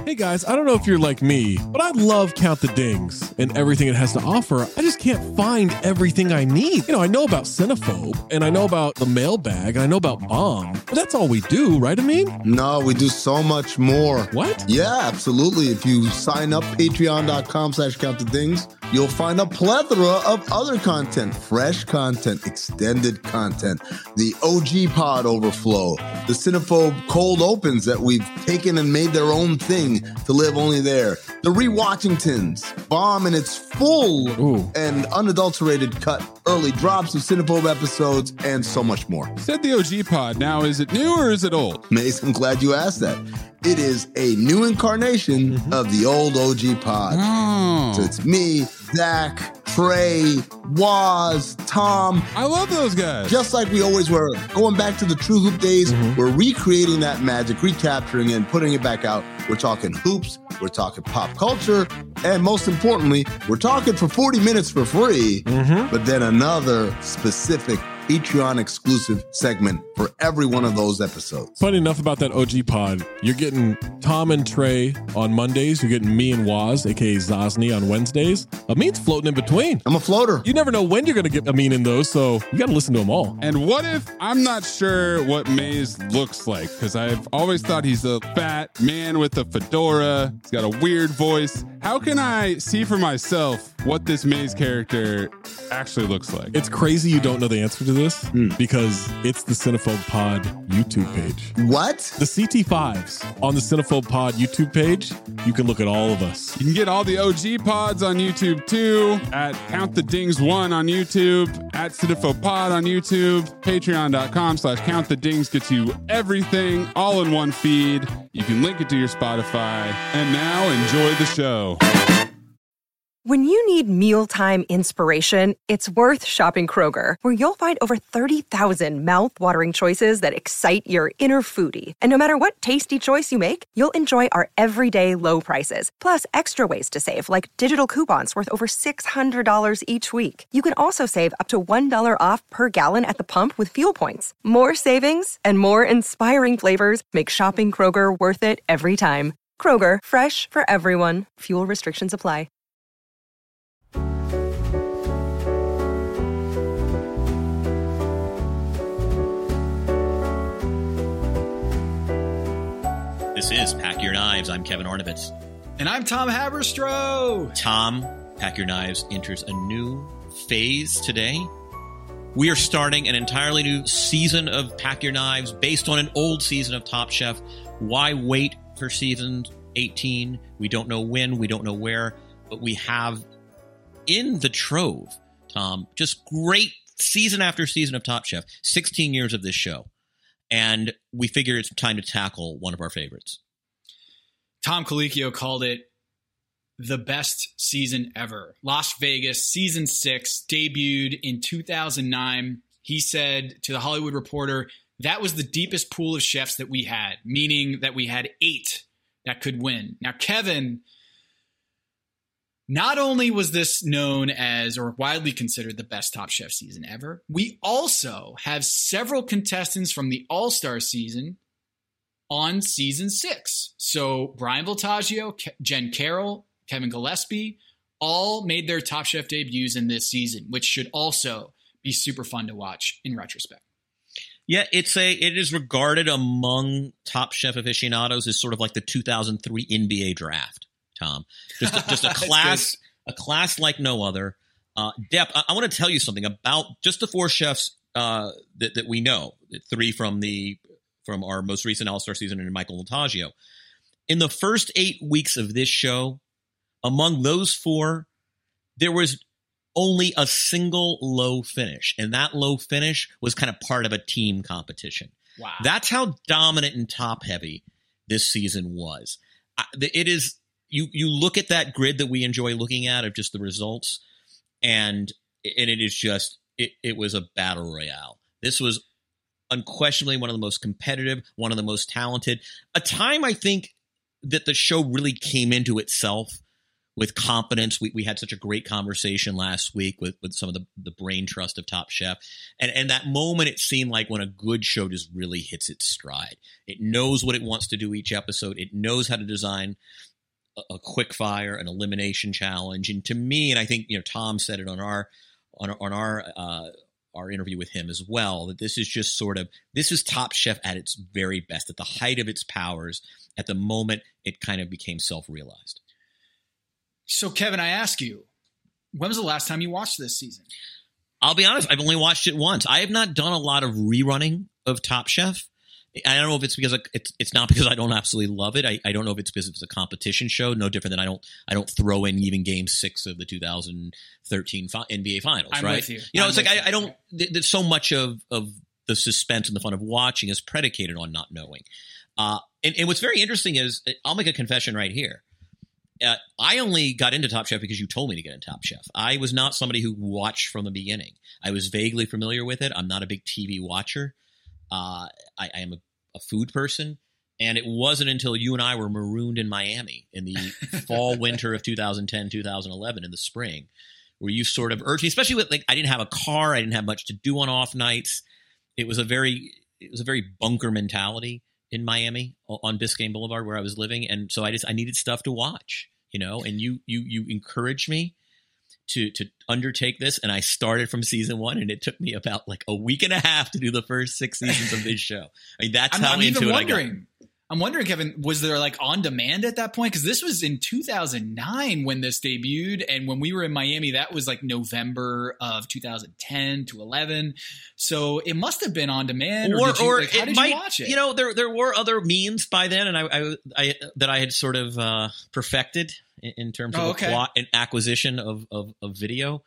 Hey guys, I don't know if you're like me, but I love Count the Dings and everything it has to offer. I just can't find everything I need. I know about Cinephobe, and I know about the mailbag, and I know about Bomb, but that's all we do, right, Amin? No, we do so much more. What? Yeah, absolutely. If you sign up, patreon.com/countthedings, you'll find a plethora of other content, fresh content, extended content, the OG pod overflow, the Cinephobe cold opens that we've taken and made their own thing to live only there, the Rewatchingtons, Bomb in its full and unadulterated cut, early drops of Cinephobe episodes, and so much more. Said the OG pod. Now, is it new or is it old? Mace, I'm glad you asked that. It is a new incarnation of the old OG pod. Oh. So it's me, Zach, Trey, Waz, Tom. I love those guys. Just like we always were. Going back to the True Hoop days, we're recreating that magic, recapturing it, and putting it back out. We're talking hoops, we're talking pop culture, and most importantly, we're talking for 40 minutes for free, but then another specific Patreon exclusive segment for every one of those episodes. Funny enough about that OG pod, you're getting Tom and Trey on Mondays. You're getting me and Waz, aka Zosny, on Wednesdays. Amin's floating in between. I'm a floater. You never know when you're going to get Amin in those, so you got to listen to them all. And what if I'm not sure what Maze looks like? Because I've always thought he's a fat man with a fedora. He's got a weird voice. How can I see for myself what this Maze character actually looks like? It's crazy you don't know the answer to this because it's the Cinephobe Pod YouTube page. What? The CT5s on the Cinephobe Pod YouTube page, you can look at all of us. You can get all the OG pods on YouTube too, at Count the Dings 1 on YouTube, at Cinephobe Pod on YouTube, patreon.com/Count the Dings gets you everything all in one feed. You can link it to your Spotify. And now enjoy the show. When you need mealtime inspiration, it's worth shopping Kroger, where you'll find over 30,000 mouth-watering choices that excite your inner foodie. And no matter what tasty choice you make, you'll enjoy our everyday low prices, plus extra ways to save, like digital coupons worth over $600 each week. You can also save up to $1 off per gallon at the pump with fuel points. More savings and more inspiring flavors make shopping Kroger worth it every time. Kroger, fresh for everyone. Fuel restrictions apply. This is Pack Your Knives. I'm Kevin Arnovitz. And I'm Tom Haberstroh. Tom, Pack Your Knives enters a new phase today. We are starting an entirely new season of Pack Your Knives based on an old season of Top Chef. Why wait for season 18? We don't know when, we don't know where, but we have in the trove, Tom, just great season after season of Top Chef, 16 years of this show. And we figure it's time to tackle one of our favorites. Tom Colicchio called it the best season ever. Las Vegas, season 6, debuted in 2009. He said to The Hollywood Reporter, that was the deepest pool of chefs that we had, meaning that we had 8 that could win. Now, Kevin, not only was this known as or widely considered the best Top Chef season ever, we also have several contestants from the All-Star season on season 6. So Brian Voltaggio, Jen Carroll, Kevin Gillespie, all made their Top Chef debuts in this season, which should also be super fun to watch in retrospect. Yeah, it is regarded among Top Chef aficionados as sort of like the 2003 NBA draft. Tom, just a class like no other. Depp, I want to tell you something about just the 4 chefs that we know. 3 from our most recent All-Star season and Michael Voltaggio. In the first 8 weeks of this show, among those 4, there was only a single low finish, and that low finish was kind of part of a team competition. Wow, that's how dominant and top heavy this season was. It is. You look at that grid that we enjoy looking at of just the results, and it is just it was a battle royale. This was unquestionably one of the most competitive, one of the most talented. A time I think that the show really came into itself with competence. We had such a great conversation last week with some of the brain trust of Top Chef. And that moment, it seemed like when a good show just really hits its stride. It knows what it wants to do each episode. It knows how to design a quick fire, an elimination challenge. And to me, and I think, Tom said it on our interview with him as well, that this is just this is Top Chef at its very best, at the height of its powers, at the moment it kind of became self-realized. So, Kevin, I ask you, when was the last time you watched this season? I'll be honest, I've only watched it once. I have not done a lot of rerunning of Top Chef. I don't know if it's because it's not because I don't absolutely love it. I don't know if it's because it's a competition show. No different than I don't throw in even Game 6 of the 2013 NBA Finals. I'm right? with you. It's like I don't. There's so much of the suspense and the fun of watching is predicated on not knowing. And what's very interesting is, I'll make a confession right here. I only got into Top Chef because you told me to get into Top Chef. I was not somebody who watched from the beginning. I was vaguely familiar with it. I'm not a big TV watcher. I am a food person. And it wasn't until you and I were marooned in Miami in the fall, winter of 2010, 2011, in the spring, where you sort of urged me, especially with, I didn't have a car. I didn't have much to do on off nights. It was a very bunker mentality in Miami on Biscayne Boulevard where I was living. And so I needed stuff to watch, and you encouraged me to undertake this. And I started from season 1, and it took me about a week and a half to do the first 6 seasons of this show. I mean, that's how into it I got. I'm wondering, Kevin, was there on demand at that point? Because this was in 2009 when this debuted. And when we were in Miami, that was November of 2010 to 11. So it must have been on demand. Or how did you watch it? There were other means by then, and I that I had sort of perfected in terms of the plot and acquisition of video.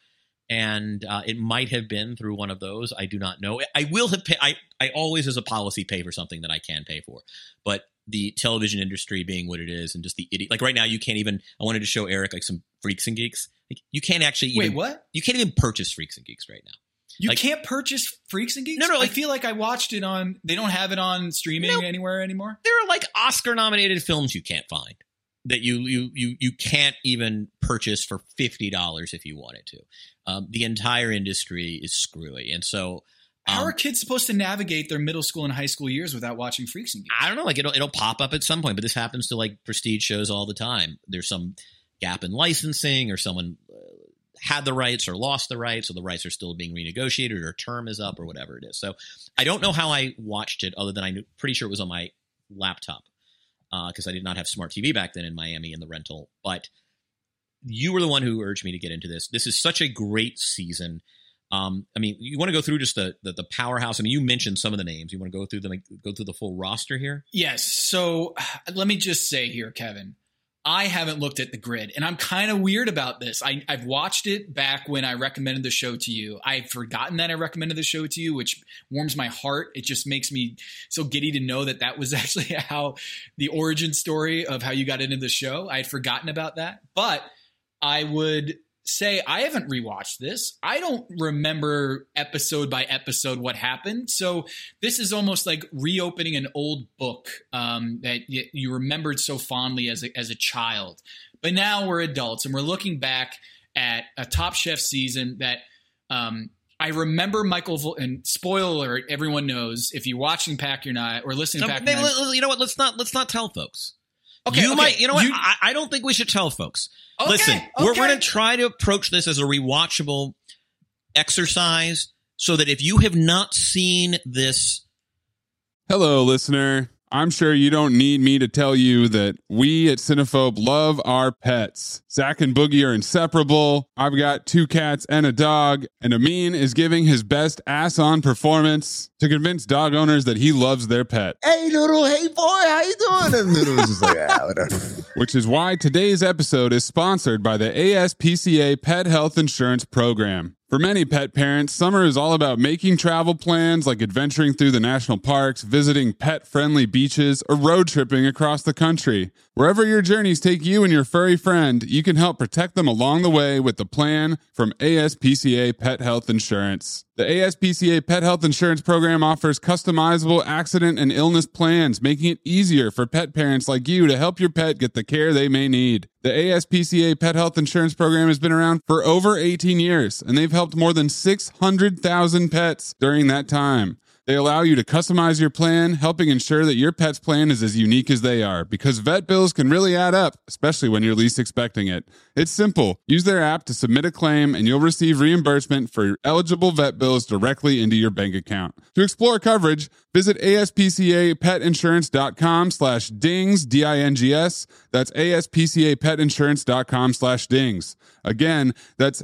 And it might have been through one of those. I do not know. I will have I always, as a policy, pay for something that I can pay for. But the television industry being what it is, and just the idiot. Right now, you can't even. I wanted to show Eric some Freaks and Geeks. You can't actually even. Wait, what? You can't even purchase Freaks and Geeks right now. You can't purchase Freaks and Geeks? No. I feel like I watched it on. They don't have it on streaming anywhere anymore. There are Oscar-nominated films you can't find that you can't even purchase for $50 if you wanted to. The entire industry is screwy, and so. How are kids supposed to navigate their middle school and high school years without watching Freaks and Geeks? I don't know. It'll pop up at some point, but this happens to prestige shows all the time. There's some gap in licensing, or someone had the rights or lost the rights, or the rights are still being renegotiated, or a term is up, or whatever it is. So I don't know how I watched it, other than I'm pretty sure it was on my laptop because I did not have smart TV back then in Miami in the rental. But you were the one who urged me to get into this. This is such a great season. You want to go through just the powerhouse? You mentioned some of the names. You want to go through them, go through the full roster here? Yes. So let me just say here, Kevin, I haven't looked at the grid, and I'm kind of weird about this. I've watched it back when I recommended the show to you. I've forgotten that I recommended the show to you, which warms my heart. It just makes me so giddy to know that was actually how the origin story of how you got into the show. I had forgotten about that, but I would say I haven't rewatched this. I don't remember episode by episode what happened. So this is almost like reopening an old book that you remembered so fondly as a child. But now we're adults, and we're looking back at a Top Chef season that I remember Michael. And spoiler alert, everyone knows if you're watching Pack Your Knife or listening to Pack Your Knife. You know what? Let's not tell folks. Okay, you might. You know what? I don't think we should tell folks. Okay, Listen, we're going to try to approach this as a rewatchable exercise, so that if you have not seen this. Hello, listener. I'm sure you don't need me to tell you that we at Cinephobe love our pets. Zach and Boogie are inseparable. I've got 2 cats and a dog, and Amin is giving his best ass-on performance to convince dog owners that he loves their pet. Hey, Noodle. Hey, boy. How you doing? And Noodle was just whatever. Which is why today's episode is sponsored by the ASPCA Pet Health Insurance Program. For many pet parents, summer is all about making travel plans like adventuring through the national parks, visiting pet-friendly beaches, or road tripping across the country. Wherever your journeys take you and your furry friend, you can help protect them along the way with the plan from ASPCA Pet Health Insurance. The ASPCA Pet Health Insurance Program offers customizable accident and illness plans, making it easier for pet parents like you to help your pet get the care they may need. The ASPCA Pet Health Insurance Program has been around for over 18 years, and they've helped more than 600,000 pets during that time. They allow you to customize your plan, helping ensure that your pet's plan is as unique as they are, because vet bills can really add up, especially when you're least expecting it. It's simple. Use their app to submit a claim, and you'll receive reimbursement for eligible vet bills directly into your bank account. To explore coverage, visit aspcapetinsurance.com/dings, D-I-N-G-S. That's aspcapetinsurance.com/dings. Again, that's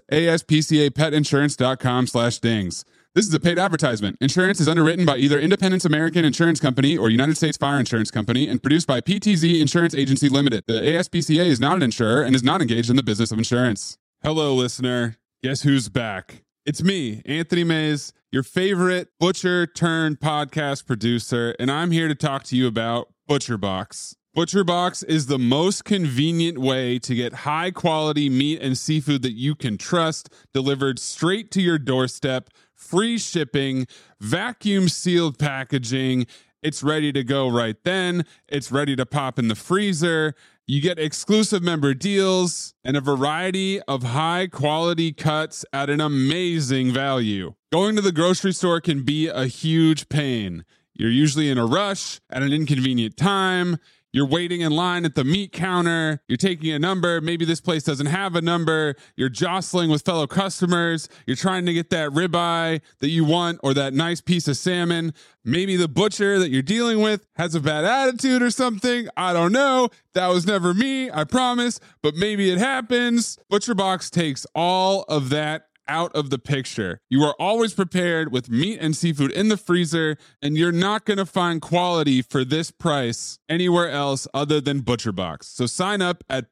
aspcapetinsurance.com/dings. This is a paid advertisement. Insurance is underwritten by either Independence American Insurance Company or United States Fire Insurance Company and produced by PTZ Insurance Agency Limited. The ASPCA is not an insurer and is not engaged in the business of insurance. Hello, listener. Guess who's back? It's me, Anthony Mays, your favorite butcher turned podcast producer, and I'm here to talk to you about ButcherBox. ButcherBox is the most convenient way to get high quality meat and seafood that you can trust delivered straight to your doorstep. Free shipping, vacuum sealed packaging. It's ready to go right then. It's ready to pop in the freezer. You get exclusive member deals and a variety of high quality cuts at an amazing value. Going to the grocery store can be a huge pain. You're usually in a rush at an inconvenient time. You're waiting in line at the meat counter. You're taking a number. Maybe this place doesn't have a number. You're jostling with fellow customers. You're trying to get that ribeye that you want or that nice piece of salmon. Maybe the butcher that you're dealing with has a bad attitude or something. I don't know. That was never me, I promise. But maybe it happens. ButcherBox takes all of that out of the picture. You are always prepared with meat and seafood in the freezer, and you're not going to find quality for this price anywhere else other than ButcherBox. So sign up at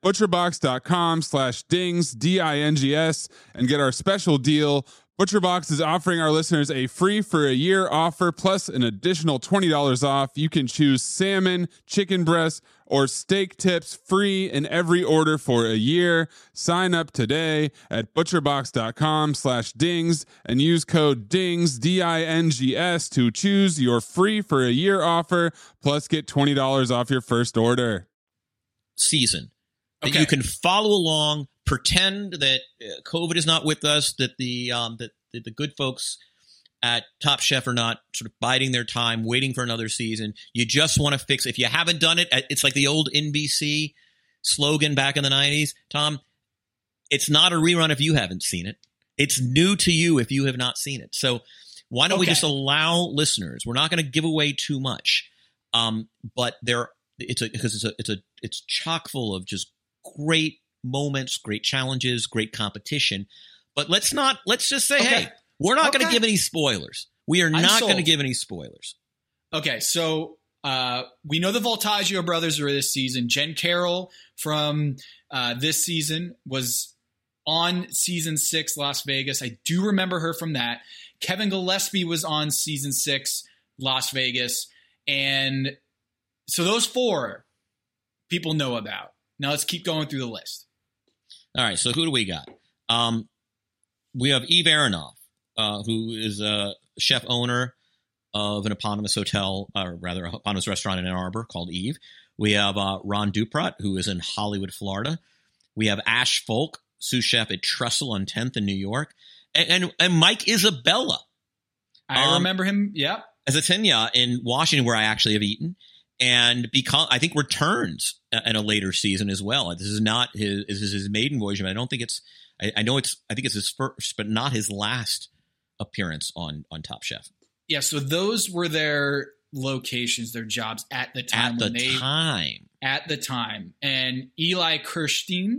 butcherbox.com/dings, D-I-N-G-S, and get our special deal. ButcherBox is offering our listeners a free for a year offer plus an additional $20 off. You can choose salmon, chicken breast, or steak tips free in every order for a year. Sign up today at butcherbox.com/dings and use code DINGS, D-I-N-G-S, to choose your free for a year offer plus get $20 off your first order. Season. That you can follow along, pretend that COVID is not with us, that the good folks at Top Chef are not sort of biding their time, waiting for another season. You just want to fix. If you haven't done it, it's like the old NBC slogan back in the 90s, Tom. It's not a rerun if you haven't seen it. It's new to you if you have not seen it. So why don't we just allow listeners? We're not going to give away too much, but it's chock full of just great moments, great challenges, great competition. But let's just say, hey, we're not going to give any spoilers. We are not going to give any spoilers. Okay, so we know the Voltaggio brothers are this season. Jen Carroll from this season was on season 6, Las Vegas. I do remember her from that. Kevin Gillespie was on season 6, Las Vegas. And so those 4 people know about. Now let's keep going through the list. All right, so who do we got? We have Eve Aronoff, who is a chef owner of an eponymous hotel, or rather a eponymous restaurant in Ann Arbor called Eve. We have Ron Duprot, who is in Hollywood, Florida. We have Ash Folk, sous chef at Trestle on 10th in New York. And Mike Isabella. I remember him, yeah. As a Tenya in Washington, where I actually have eaten. And I think returns in a later season as well. This is not his maiden voyage, but I don't think it's. I think it's his first, but not his last appearance on Top Chef. Yeah, so those were their locations, their jobs at the time. At the time, and Eli Kirstein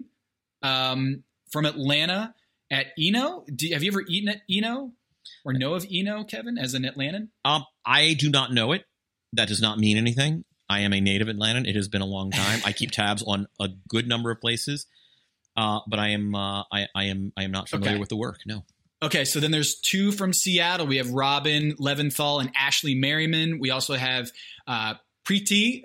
from Atlanta at Eno. Have you ever eaten at Eno or know of Eno, Kevin, as an Atlantan? I do not know it. That does not mean anything. I am a native Atlantan. It has been a long time. I keep tabs on a good number of places, but I am not familiar with the work. No. Okay, so then there's 2 from Seattle. We have Robin Leventhal and Ashley Merriman. We also have Preeti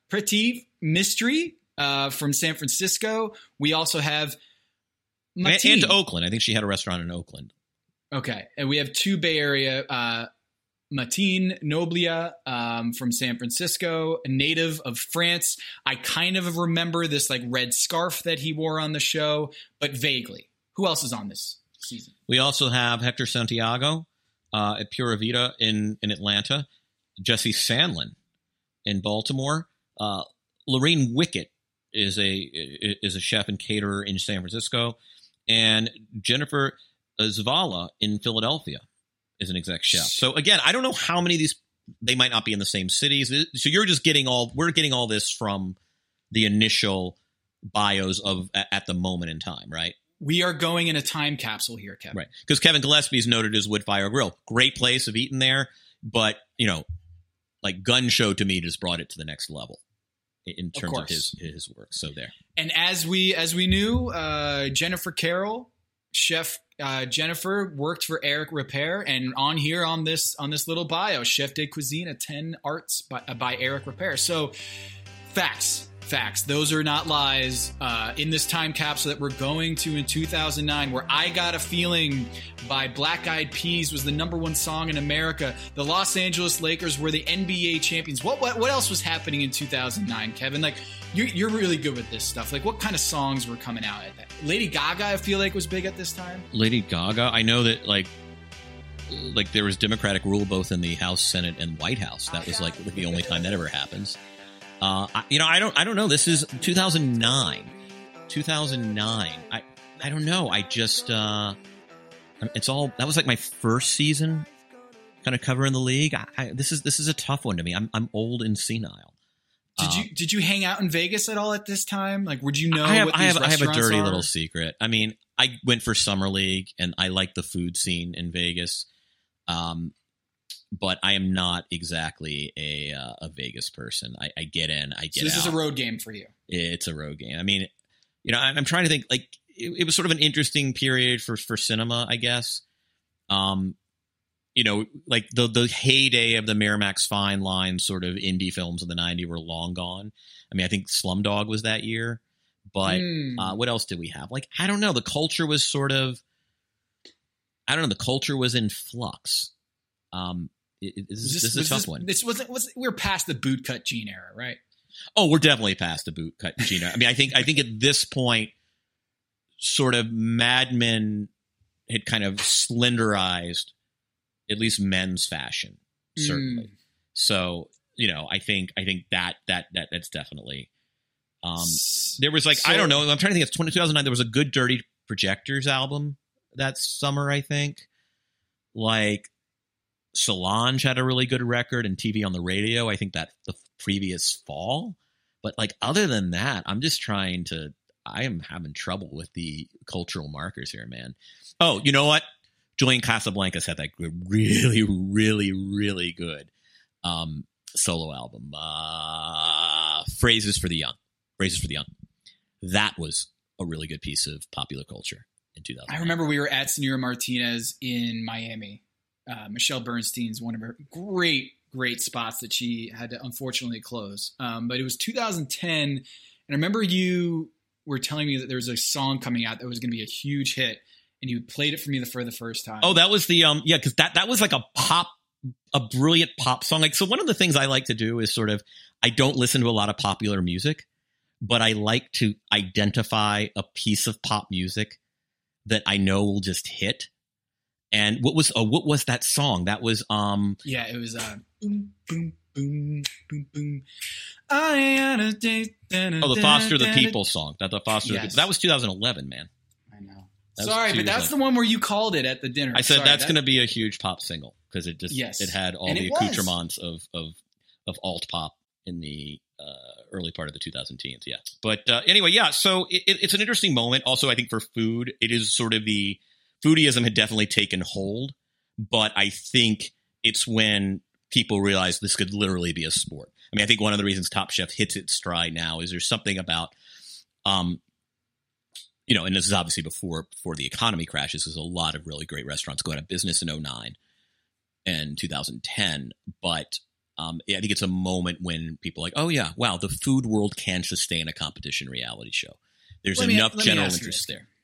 Mystery from San Francisco. We also have and Oakland. I think she had a restaurant in Oakland. Okay. And we have 2 Bay Area, Mateen Noblia from San Francisco, a native of France. I kind of remember this like red scarf that he wore on the show, but vaguely. Who else is on this season? We also have Hector Santiago at Pura Vida in Atlanta, Jesse Sandlin in Baltimore, Lorraine Wickett is a chef and caterer in San Francisco, and Jennifer Zavala in Philadelphia is an exec chef. So again, I don't know how many of these, they might not be in the same cities. So we're getting all this from the initial bios of at the moment in time, right? We are going in a time capsule here, Kevin. Right. Because Kevin Gillespie is noted as Woodfire Grill. Great place. I've eaten there. But, like Gun Show to me just brought it to the next level in terms of his work. So there. And as we knew, Jennifer Carroll, Chef Jennifer worked for Eric Ripert, and on this little bio, Chef de Cuisine at 10 Arts by Eric Ripert. So facts. Those are not lies. In this time capsule that we're going to in 2009, where I Got a Feeling by Black Eyed Peas was the #1 song in America. The Los Angeles Lakers were the NBA champions. What else was happening in 2009, Kevin? Like, you're really good with this stuff. Like, what kind of songs were coming out at that? Lady Gaga, I feel like, was big at this time. Lady Gaga, I know that like there was Democratic rule both in the House, Senate, and White House. That was like the only time that ever happens. I don't know. This is 2009. 2009. I don't know. I just that was like my first season kind of covering the league. This is a tough one to me. I'm old and senile. Did you hang out in Vegas at all at this time? Like, would you know? I what these have a dirty are? little secret. I mean, I went for summer league and I like the food scene in Vegas. But I am not exactly a Vegas person. I get in, I get out. So this is a road game for you. It's a road game. I mean, I'm trying to think. Like, it was sort of an interesting period for cinema, I guess. Like the heyday of the Miramax Fine Line sort of indie films of the 90s were long gone. I mean, I think Slumdog was that year. But what else did we have? Like, I don't know. The culture was the culture was in flux. This is a tough one. We're past the bootcut Gene era, right? Oh, we're definitely past the bootcut Gene era. I mean, I think at this point, sort of Mad Men had kind of slenderized at least men's fashion, certainly. So, I think that's definitely. There was I don't know. I'm trying to think. It's 2009. There was a good Dirty Projectors album that summer, I think. Like, Solange had a really good record and TV on the Radio, I think that the previous fall. But like, other than that, I am having trouble with the cultural markers here, man. Oh, you know what? Julian Casablancas had that really, really, really good solo album. Phrases for the Young. That was a really good piece of popular culture in 2000. I remember we were at Senora Martinez in Miami. Michelle Bernstein's one of her great spots that she had to unfortunately close. But it was 2010, and I remember you were telling me that there was a song coming out that was going to be a huge hit, and you played it for me for the first time. Oh, that was the because that was like a brilliant pop song. Like, so one of the things I like to do is sort of, I don't listen to a lot of popular music, but I like to identify a piece of pop music that I know will just hit. And what was that song? That was it was boom boom boom boom boom. The Foster the People song. That was 2011, man. I know. Sorry, but that's the one where you called it at the dinner. I said that's going to be a huge pop single because it just it had all the accoutrements of alt pop in the early part of the 2010s. Yeah, but anyway, yeah. So it's an interesting moment. Also, I think for food, it is sort of the foodieism had definitely taken hold, but I think it's when people realize this could literally be a sport. I mean, I think one of the reasons Top Chef hits its stride now is there's something about, and this is obviously before the economy crashes. There's a lot of really great restaurants go out of business in 2009 and 2010. But I think it's a moment when people are like, oh yeah, wow, the food world can sustain a competition reality show. There's enough general interest there. Yeah.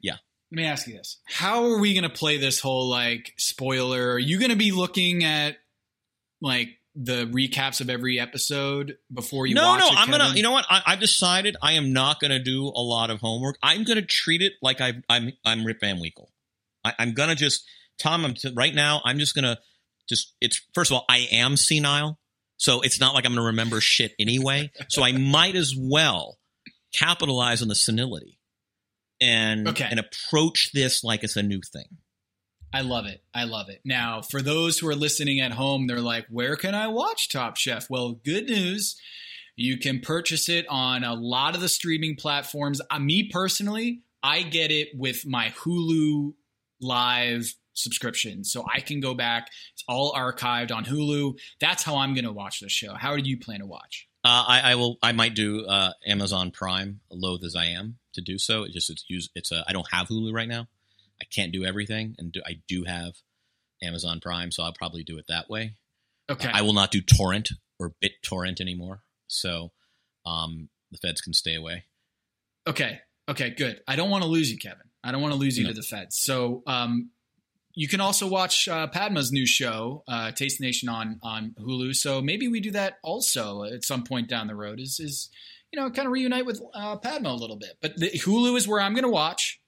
Let me ask you this. How are we going to play this whole, like, spoiler? Are you going to be looking at, like, the recaps of every episode before you watch it? I'm going to, you know what? I've decided I am not going to do a lot of homework. I'm going to treat it like I'm Rip Van Winkle. I'm going to just, Tom, right now, I'm just going to it's, first of all, I am senile. So it's not like I'm going to remember shit anyway. So I might as well capitalize on the senility and approach this like it's a new thing. I love it. I love it. Now, for those who are listening at home, they're like, where can I watch Top Chef? Well, good news. You can purchase it on a lot of the streaming platforms. Me personally, I get it with my Hulu Live subscription. So I can go back. It's all archived on Hulu. That's how I'm going to watch the show. How do you plan to watch? I might do Amazon Prime, loath as I am to do so. I don't have Hulu right now. I can't do everything, and I do have Amazon Prime, so I'll probably do it that way. Okay. I will not do torrent or BitTorrent anymore, so the feds can stay away. Okay, good. I don't want to lose you, Kevin. I don't want to lose you to the feds. So you can also watch Padma's new show, Taste the Nation, on Hulu. So maybe we do that also at some point down the road. Is kind of reunite with Padma a little bit. But Hulu is where I'm going to watch.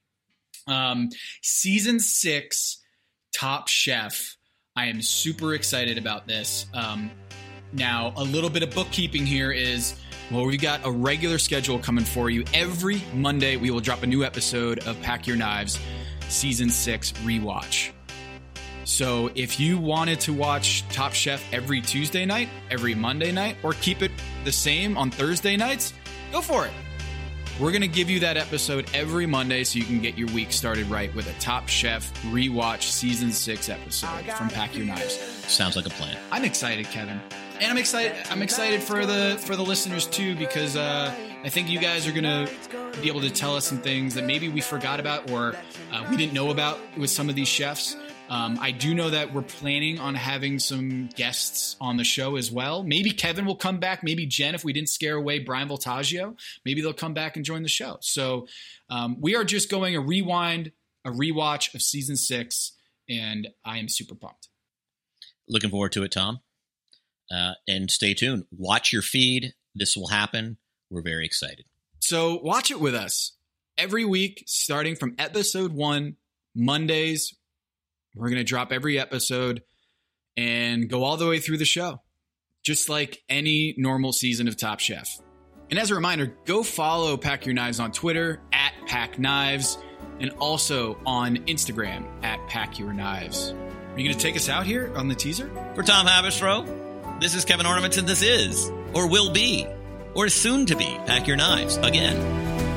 Season 6, Top Chef. I am super excited about this. Now, a little bit of bookkeeping here is, well, we've got a regular schedule coming for you. Every Monday, we will drop a new episode of Pack Your Knives, Season 6 Rewatch. So if you wanted to watch Top Chef every Tuesday night, every Monday night, or keep it the same on Thursday nights, go for it. We're going to give you that episode every Monday so you can get your week started right with a Top Chef Rewatch Season 6 episode from Pack Your Knives. Sounds like a plan. I'm excited, Kevin. And I'm excited for the listeners too, because I think you guys are going to be able to tell us some things that maybe we forgot about or we didn't know about with some of these chefs. I do know that we're planning on having some guests on the show as well. Maybe Kevin will come back. Maybe Jen, if we didn't scare away Brian Voltaggio, maybe they'll come back and join the show. So we are just going a rewatch of Season 6, and I am super pumped. Looking forward to it, Tom. And stay tuned. Watch your feed. This will happen. We're very excited. So watch it with us every week, starting from episode 1, Mondays. We're going to drop every episode and go all the way through the show, just like any normal season of Top Chef. And as a reminder, go follow Pack Your Knives on Twitter @PackKnives and also on Instagram @PackYourKnives. Are you going to take us out here on the teaser? For Tom Haberstroh, this is Kevin Ornaments, and this is, or will be, or is soon to be, Pack Your Knives again.